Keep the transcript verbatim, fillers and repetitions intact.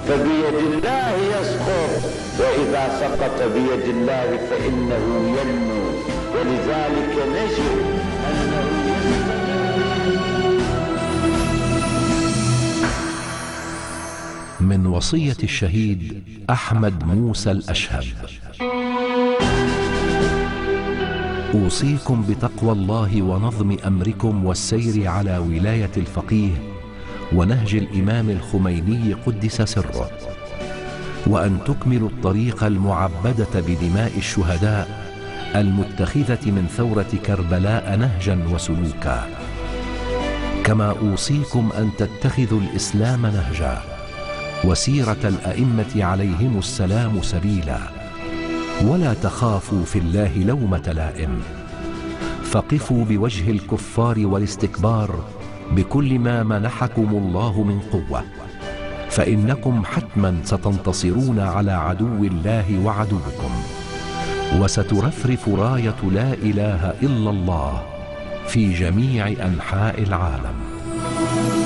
فبيد الله يسقط، وإذا سقط بيد الله فإنه ينمو. ولذلك نجد أنه من وصية الشهيد أحمد موسى الأشهب: أوصيكم بتقوى الله ونظم أمركم والسير على ولاية الفقيه ونهج الإمام الخميني قدس سره، وأن تكملوا الطريق المعبدة بدماء الشهداء المتخذة من ثورة كربلاء نهجا وسلوكا، كما أوصيكم أن تتخذوا الإسلام نهجا وسيرة الأئمة عليهم السلام سبيلا، ولا تخافوا في الله لومة لائم، فقفوا بوجه الكفار والاستكبار بكل ما منحكم الله من قوة، فإنكم حتما ستنتصرون على عدو الله وعدوكم، وسترفرف راية لا إله إلا الله في جميع أنحاء العالم.